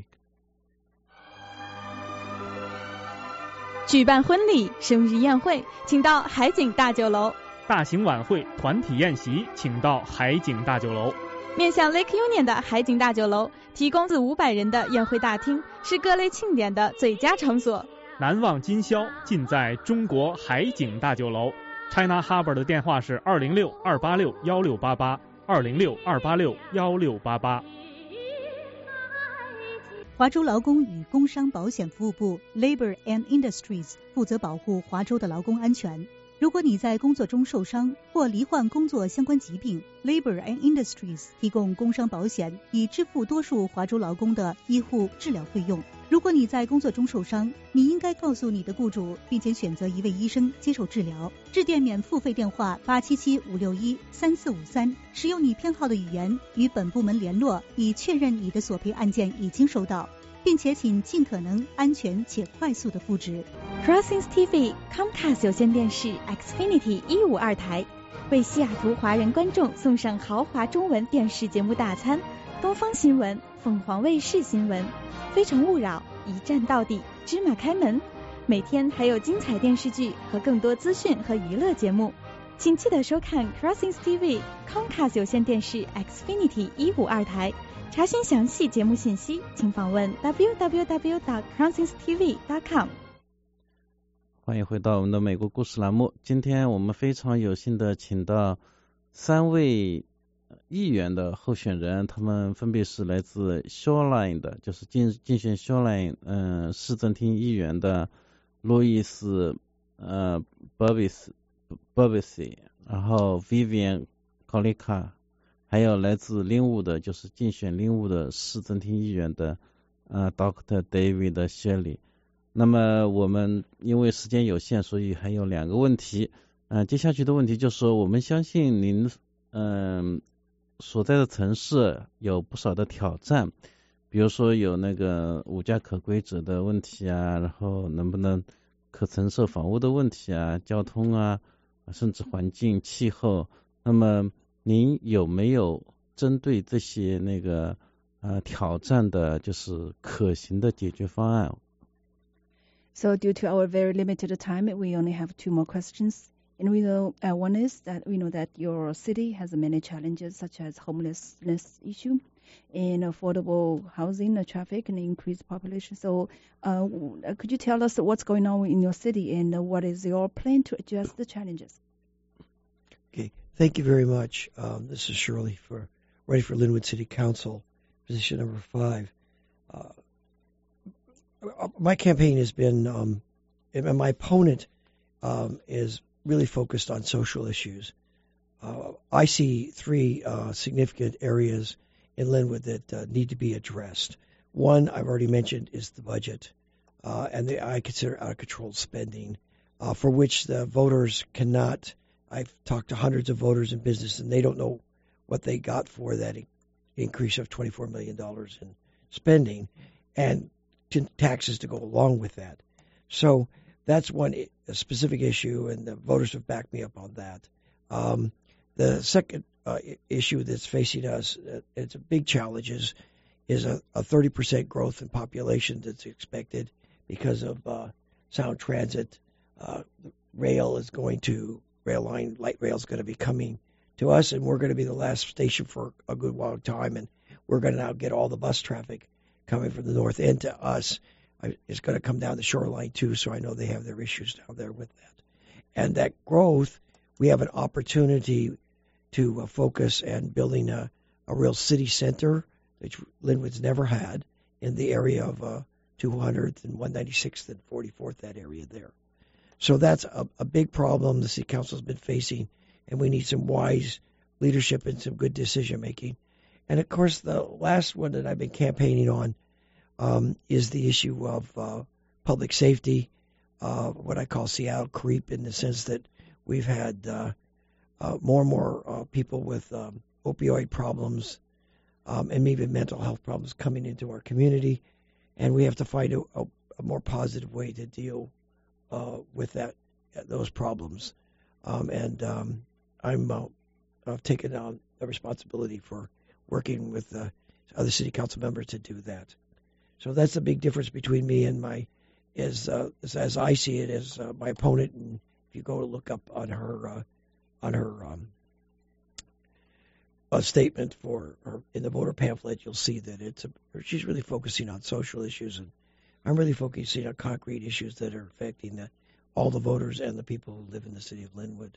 举办婚礼、生日宴会，请到海景大酒楼； 大型晚会、团体宴席，请到海景大酒楼。 面向 Lake Union 的海景大酒楼提供四五百人的宴会大厅，是各类庆典的最佳场所。 难忘今宵尽在中国海景大酒楼。 China Harbor 的电话是二零六二八六幺六八八，二零六二八六幺六八八。 华州劳工与工伤保险服务部 Labor and Industries 负责保护华州的劳工安全。如果你在工作中受伤或罹患工作相关疾病， Labor and Industries 提供工伤保险，以支付多数华州劳工的医护治疗费用。如果你在工作中受伤，你应该告诉你的雇主，并且选择一位医生接受治疗。致电免付费电话八七七五六一三四五三，使用你偏好的语言与本部门联络，以确认你的索赔案件已经收到，并且请尽可能安全且快速的复职。 Crossings T V Comcast 有线电视 Xfinity 一五二台为西雅图华人观众送上豪华中文电视节目大餐，东方新闻、凤凰卫视新闻、非诚勿扰、一站到底、芝麻开门，每天还有精彩电视剧和更多资讯和娱乐节目。请记得收看 Crossings T V Comcast 有线电视 Xfinity 一五二台。查询详细节目信息，请访问 w w w dot crossings t v dot com。 欢迎回到我们的美国故事栏目。今天我们非常有幸的请到三位议员的候选人，他们分别是来自 Shoreline 的，就是竞竞选 Shoreline 嗯、呃、市政厅议员的路易斯呃 Burbis Burbisi， 然后 Vivian Kolika， 还有来自林伍的，就是竞选林伍的市政厅议员的呃 Doctor David Shelley。那么我们因为时间有限，所以还有两个问题。嗯、呃，接下去的问题就是说，我们相信您嗯、呃、所在的城市有不少的挑战，比如说有那个无家可归者的问题啊，然后能不能可承受房屋的问题啊，交通啊，甚至环境气候。那么您有没有针对这些那个呃挑战的，就是可行的解决方案？ So due to our very limited time, we only have two more questions. And we know uh, one is that we know that your city has many challenges such as homelessness issue and affordable housing, uh, traffic, and increased population. So uh, could you tell us what's going on in your city and uh, what is your plan to address the challenges? Okay, thank you very much. Um, this is Shirley for running for Linwood City Council, position number five. Uh, my campaign has been, um, and my opponent um, is really focused on social issues. Uh, I see three uh, significant areas in Linwood that uh, need to be addressed. One, I've already mentioned, is the budget, uh, and the, I consider out-of-control spending, uh, for which the voters cannot. I've talked to hundreds of voters and businesses, and they don't know what they got for that increase of twenty-four million dollars in spending, and taxes to go along with that. So that's one a specific issue, and the voters have backed me up on that. Um, the second uh, issue that's facing us, uh, it's a big challenge, is, is a, a thirty percent growth in population that's expected because of uh, sound transit. Uh, rail is going to, rail line, light rail is going to be coming to us, and we're going to be the last station for a good long time, and we're going to now get all the bus traffic coming from the north end to us. It's going to come down the shoreline too, so I know they have their issues down there with that. And that growth, we have an opportunity to uh, focus and building a, a real city center, which Linwood's never had, in the area of uh, two hundredth and one ninety-sixth and forty-fourth, that area there. So that's a, a big problem the City Council has been facing, and we need some wise leadership and some good decision making. And of course, the last one that I've been campaigning on um, is the issue of uh, public safety, uh, what I call Seattle creep, in the sense that we've had uh, uh, more and more uh, people with um, opioid problems um, and maybe mental health problems coming into our community, and we have to find a, a, a more positive way to deal uh, with that those problems. Um, and um, I'm uh, I've taken on the responsibility for working with uh, other city council members to do that. So that's the big difference between me and my, is uh, as, as I see it, as uh, my opponent. And if you go to look up on her uh, on her um, a statement for her in the voter pamphlet, you'll see that it's a, she's really focusing on social issues, and I'm really focusing on concrete issues that are affecting the, all the voters and the people who live in the city of Linwood.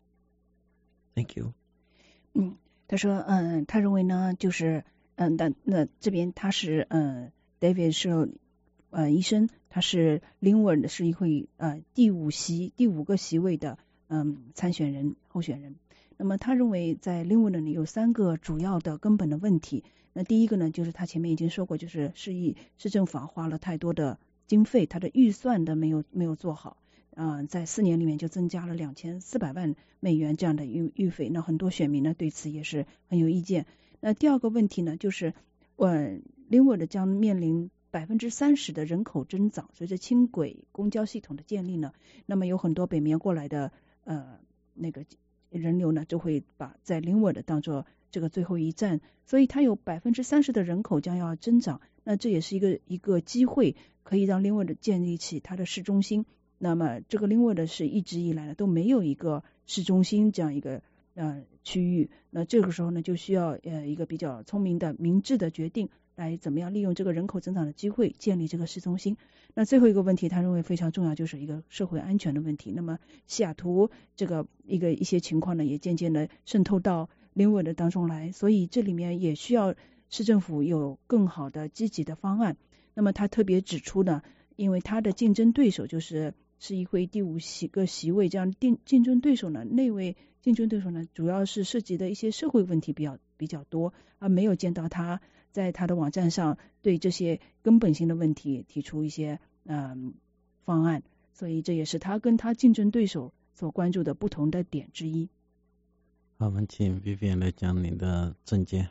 Thank you. 嗯，他说，嗯，他认为呢，就是，嗯，那那这边他是，嗯 ，David 是，呃，医生，他是 Linwood 市议会呃第五席第五个席位的，嗯，参选人候选人。那么他认为在 Linwood 呢有三个主要的根本的问题。那第一个呢，就是他前面已经说过，就是市议市政府花了太多的经费，他的预算的没有没有做好。呃，在四年里面就增加了两千四百万美元这样的预预费，那很多选民呢对此也是很有意见。那第二个问题呢，就是呃 Linwood 将面临百分之三十的人口增长，随着轻轨公交系统的建立呢，那么有很多北面过来的呃那个人流呢，就会把在 Linwood 当做这个最后一站，所以它有百分之三十的人口将要增长，那这也是一个一个机会，可以让 Linwood 建立起它的市中心。那么这个 Linwood 是一直以来呢都没有一个市中心这样一个呃区域，那这个时候呢就需要呃一个比较聪明的明智的决定，来怎么样利用这个人口增长的机会建立这个市中心。那最后一个问题他认为非常重要，就是一个社会安全的问题。那么西雅图这个一个一些情况呢也渐渐的渗透到 Linwood 当中来，所以这里面也需要市政府有更好的积极的方案。那么他特别指出呢，因为他的竞争对手就是市议会第五席个席位，这样竞竞争对手呢，那位竞争对手呢，主要是涉及的一些社会问题比较比较多，而没有见到他在他的网站上对这些根本性的问题提出一些嗯方案，所以这也是他跟他竞争对手所关注的不同的点之一。 好，我们请 Vivian 来讲你的政见。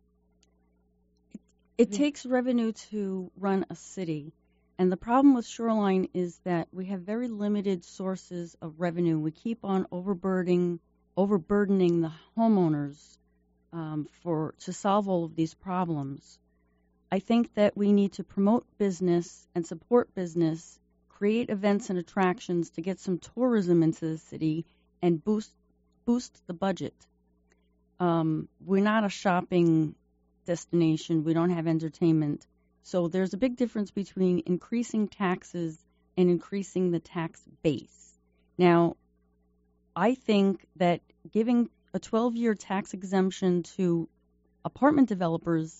It takes revenue to run a city. And the problem with Shoreline is that we have very limited sources of revenue. We keep on overburdening, overburdening the homeowners um, for to solve all of these problems. I think that we need to promote business and support business, create events and attractions to get some tourism into the city and boost boost the budget. Um, we're not a shopping destination. We don't have entertainment. So there's a big difference between increasing taxes and increasing the tax base. Now, I think that giving a twelve-year tax exemption to apartment developers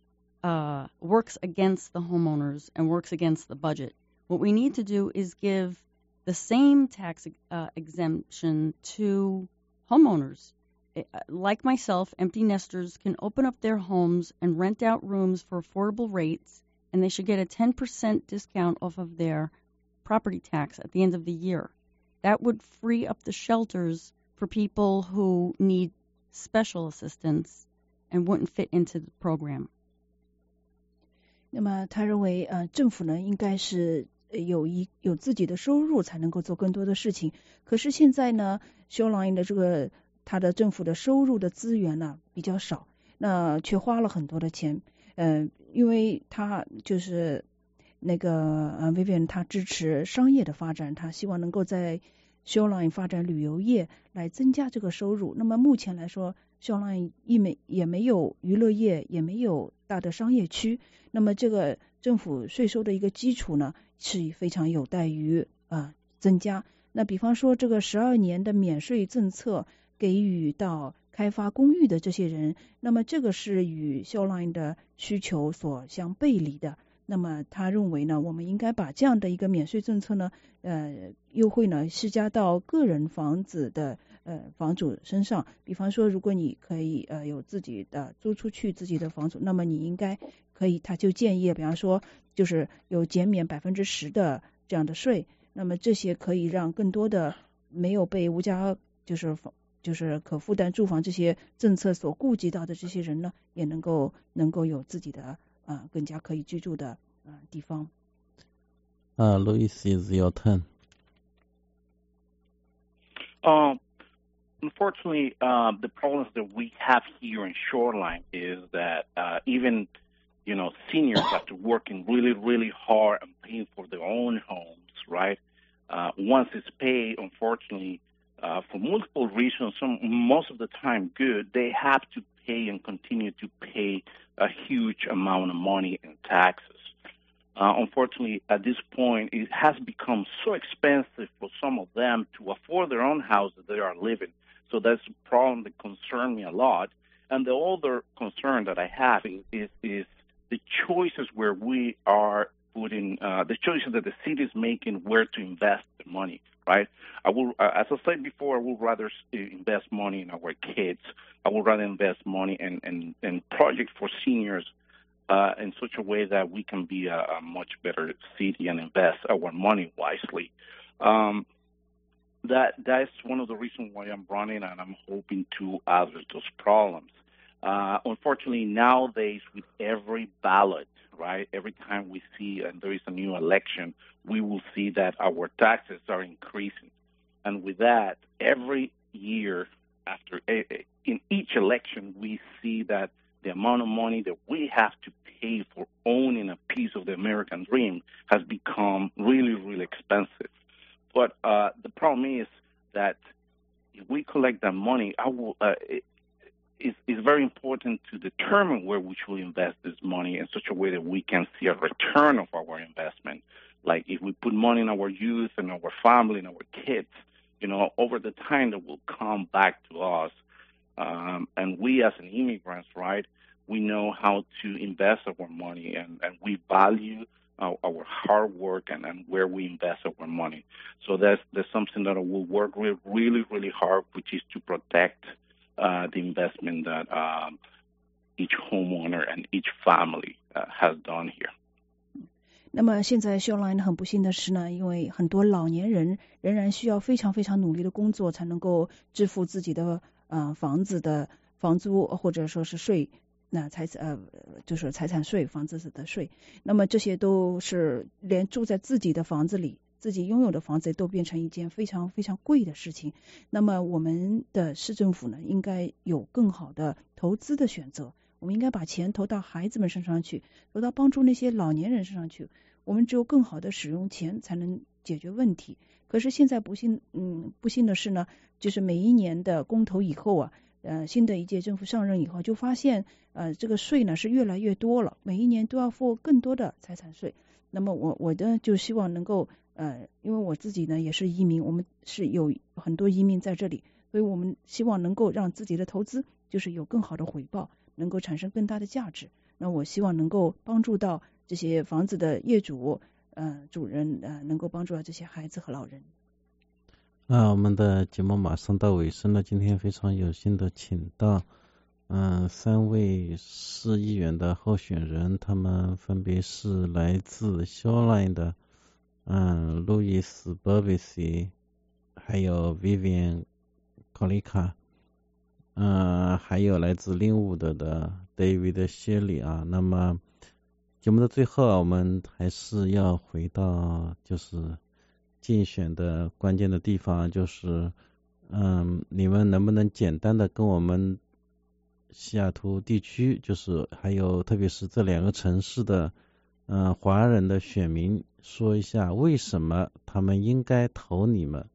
uh, works against the homeowners and works against the budget. What we need to do is give the same tax uh, exemption to homeowners. Like myself, empty nesters can open up their homes and rent out rooms for affordable rates, and they should get a ten percent discount off of their property tax at the end of the year. That would free up the shelters for people who need special assistance and wouldn't fit into the program. 那么他认为呃政府呢应该是有一有自己的收入才能够做更多的事情，可是现在呢 Shoreline 的这个他的政府的收入的资源呢比较少，那却花了很多的钱，呃，因为他就是那个呃 Vivian 他支持商业的发展，他希望能够在 Shoreline 发展旅游业来增加这个收入。那么目前来说 Shoreline 也没也没有娱乐业，也没有大的商业区，那么这个政府税收的一个基础呢是非常有待于呃增加。那比方说这个十二年的免税政策给予到开发公寓的这些人，那么这个是与 Shoreline 的需求所相背离的。 那么他认为呢，我们应该把这样的一个免税政策呢，呃，优惠呢施加到个人房子的呃房主身上。比方说，如果你可以呃有自己的租出去自己的房子，那么你应该可以，他就建议，比方说就是有减免百分之十的这样的税。那么这些可以让更多的没有被无家就是就是可负担住房这些政策所顾及到的这些人呢，也能够能够有自己的啊、呃、更加可以居住的啊、呃、地方。 Uh, Louis, is your turn. Um, unfortunately, uh, the problems that we have here in Shoreline is that uh, even, you know, seniors after working really, really hard and paying for their own homes, right? Uh, once it's paid, unfortunately, uh, for multiple reasons, some most of the time good, they have to pay and continue to pay a huge amount of money in taxes. Uh, unfortunately, at this point, it has become so expensive for some of them to afford their own house that they are living. So that's a problem that concerns me a lot. And the other concern that I have is, is, is the choices where we are putting, uh, the choices that the city is making where to invest the money, right? I will, uh, as I said before, I would rather invest money in our kids. I would rather invest money in, in, in projects for seniors Uh, in such a way that we can be a, a much better city and invest our money wisely. Um, that that's one of the reasons why I'm running, and I'm hoping to address those problems. Uh, unfortunately, nowadays, with every ballot, right, every time we see and there is a new election, we will see that our taxes are increasing. And with that, every year after, in each election, we see that the amount of money that we have to pay for owning a piece of the American dream has become really, really expensive. But uh, the problem is that if we collect that money, I will, uh, it, it's, it's very important to determine where we should invest this money in such a way that we can see a return of our investment. Like if we put money in our youth and our family and our kids, you know, over the time that will come back to us. Um, and we as an immigrants, right, we know how to invest our money, and, and we value our, our hard work and, and where we invest our money. So that's, that's something that we'll work with really, really hard, which is to protect uh, the investment that um, each homeowner and each family uh, has done here. 那么现在 Shoreline 很不幸的是呢，因为很多老年人仍然需要非常非常努力的工作，才能够支付自己的呃房子的房租或者说是税。那财呃就是财产税、房子的税，那么这些都是连住在自己的房子里、自己拥有的房子都变成一件非常非常贵的事情。那么我们的市政府呢，应该有更好的投资的选择。我们应该把钱投到孩子们身上去，投到帮助那些老年人身上去。我们只有更好的使用钱，才能解决问题。可是现在不幸，嗯，不幸的是呢，就是每一年的公投以后啊。呃，新的一届政府上任以后，就发现呃这个税呢是越来越多了，每一年都要付更多的财产税。那么我我的就希望能够呃，因为我自己呢也是移民，我们是有很多移民在这里，所以我们希望能够让自己的投资就是有更好的回报，能够产生更大的价值。那我希望能够帮助到这些房子的业主呃主人呃能够帮助到这些孩子和老人。 啊，我们的节目马上到尾声了。今天非常有幸的请到，嗯、呃，三位市议员的候选人，他们分别是来自 Shoreline 的，嗯 ，Louis Burbisi， 还有 Vivian Kolika， 嗯，还有来自 Linwood 的 David Shelley 啊。那么节目的最后啊，我们还是要回到就是竞选的关键的地方，就是嗯，你们能不能简单的跟我们西雅图地区，就是还有特别是这两个城市的嗯华人的选民说一下，为什么他们应该投你们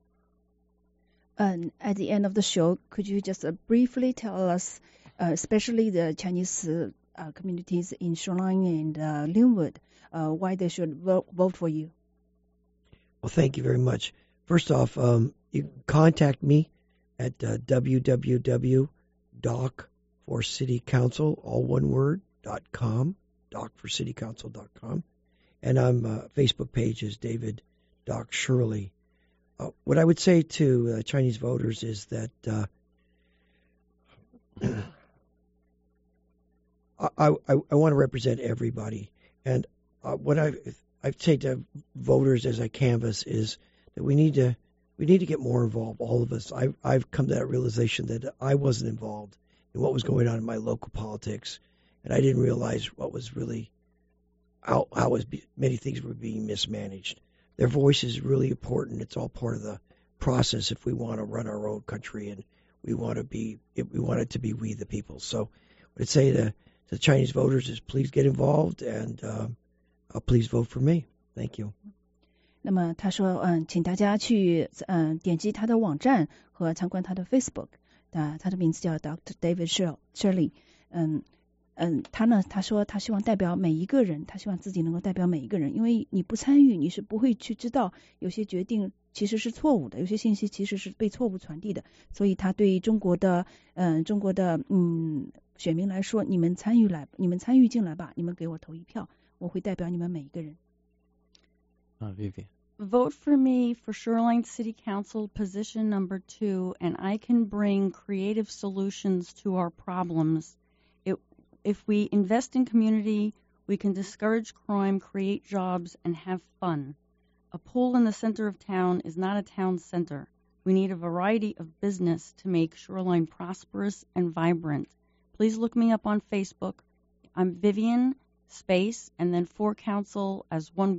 ？And at the end of the show, could you just uh, briefly tell us, uh, especially the Chinese uh, communities in Shoreline and uh, Linwood, uh, why they should vote, vote for you? Well, thank you very much. First off, um, you can contact me at uh, w w w dot doc for city council, all one word, dot com, doc for city council dot com. and I'm uh, Facebook page is David Doc Shirley. Uh, what I would say to uh, Chinese voters is that uh, I, I, I want to represent everybody, and uh, what I I say to voters as I canvass is that we need to we need to get more involved. All of us. I've I've come to that realization that I wasn't involved in what was going on in my local politics, and I didn't realize what was really how how was be, many things were being mismanaged. Their voice is really important. It's all part of the process if we want to run our own country and we want to be we want it to be we the people. So what I'd say to the Chinese voters is please get involved and uh, uh, please vote for me. Thank you. 那么他说，嗯，请大家去嗯点击他的网站和参观他的 Facebook。啊，他的名字叫 Doctor David Shirley。嗯嗯，他呢，他说他希望代表每一个人，他希望自己能够代表每一个人，因为你不参与，你是不会去知道有些决定其实是错误的，有些信息其实是被错误传递的。所以他对中国的嗯中国的嗯选民来说，你们参与来，你们参与进来吧，你们给我投一票，我会代表你们每一个人。 啊 ，Vivian。 Vote for me for Shoreline City Council position number two, and I can bring creative solutions to our problems. It, if we invest in community, we can discourage crime, create jobs, and have fun. A pool in the center of town is not a town center. We need a variety of business to make Shoreline prosperous and vibrant. Please look me up on Facebook. I'm Vivian, space, and then for council as one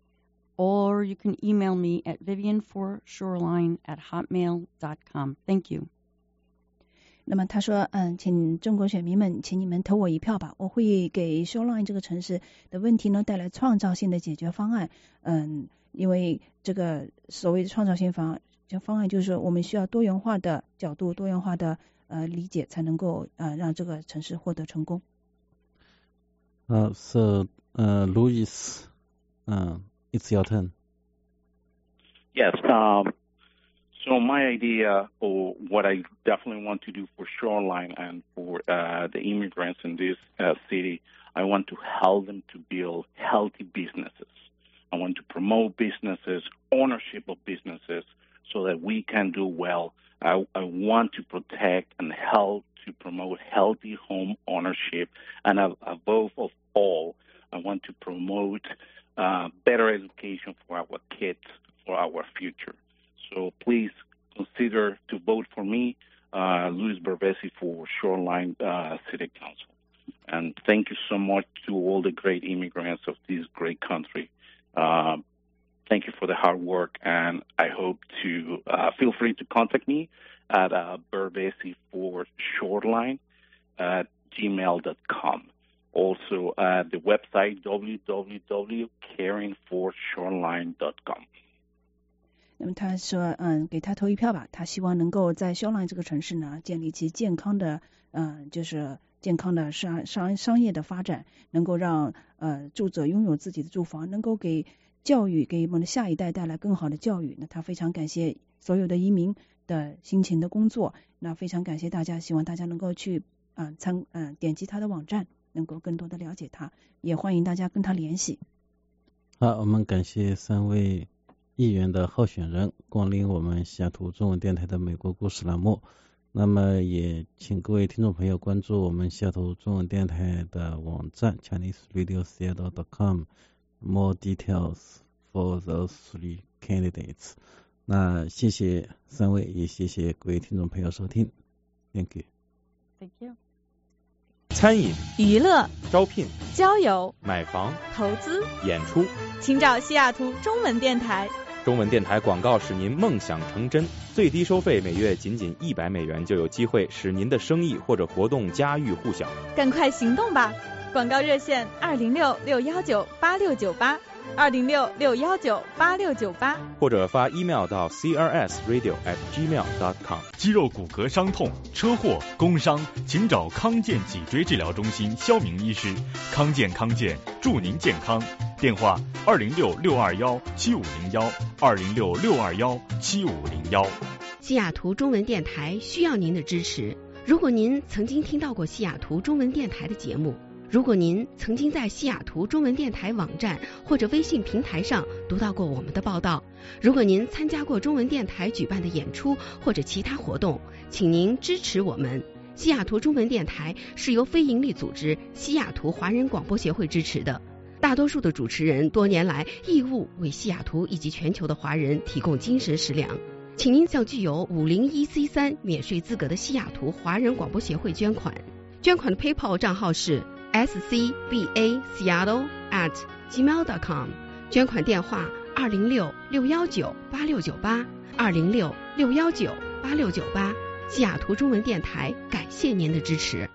word.Or you can email me at vivian for shoreline at hotmail dot com. Thank you. 那么他说，嗯，请中国选民们，请你们投我一票吧，我会给 Shoreline 这个城市的问题呢带来创造性的解决方案。嗯，因为这个所谓的创造性方方案，就是说我们需要多元化的角度、多元化的呃理解，才能够呃让这个城市获得成功。 呃、uh, ，So, 呃、uh, ，Louis， 嗯、uh,。It's your turn. Yes. Um, so my idea, or what I definitely want to do for Shoreline and for uh, the immigrants in this uh, city, I want to help them to build healthy businesses. I want to promote businesses, ownership of businesses, so that we can do well. I, I want to protect and help to promote healthy home ownership, and above of all, I want to promote Uh, better education for our kids, for our future. So please consider to vote for me, uh, Louis Berbesi, for Shoreline uh, City Council. And thank you so much to all the great immigrants of this great country. Uh, thank you for the hard work, and I hope to uh, feel free to contact me at uh, Berbesi for Shoreline at gmail dot com.Also, uh, the website w w w dot caring for shoreline dot com. 那么他说，嗯，给他投一票吧。他希望能够在 Shoreline 这个城市呢，建立起健康的，嗯，就是健康的商商商业的发展，能够让呃住者拥有自己的住房，能够给教育给我们的下一代带来更好的教育。那他非常感谢所有的移民的辛勤的工作。那非常感谢大家，希望大家能够去嗯、呃、参嗯、呃、点击他的网站。能够更多的了解他，也欢迎大家跟他联系。 好，我们感谢三位议员的候选人光临我们西雅图中文电台的美国故事栏目。那么也请各位听众朋友关注我们西雅图中文电台的网站 Chinese Radio Seattle dot com more details for those three candidates。那谢谢三位，也谢谢各位听众朋友收听。Thank you. Thank you. 餐饮、 娱乐、 招聘、 交友、 买房、 投资、 演出， 请找西雅图中文电台。 中文电台广告使您梦想成真，最低收费每月仅仅一百美元，就有机会使您的生意或者活动家喻户晓。 赶快行动吧！广告热线二零六六幺九八六九八，二零六六幺九八六九八， 或者发 email 到 c r s radio at gmail dot com。 肌肉骨骼伤痛、车祸、工伤，请找康健脊椎治疗中心肖明医师。康健康健，祝您健康。电话二零六六二幺七五零幺，二零六六二幺七五零幺。 西雅图中文电台需要您的支持。如果您曾经听到过西雅图中文电台的节目， 如果您曾经在西雅图中文电台网站或者微信平台上读到过我们的报道，如果您参加过中文电台举办的演出或者其他活动，请您支持我们。西雅图中文电台是由非营利组织西雅图华人广播协会支持的，大多数的主持人多年来义务为西雅图以及全球的华人提供精神食粮。请您向具有五零一 C 三免税资格的西雅图华人广播协会捐款，捐款的 PayPal 账号是 s c b a seattle at gmail dot com， 捐款电话二零六六一九八六九八二零六六一九八六九八。西雅图中文电台感谢您的支持。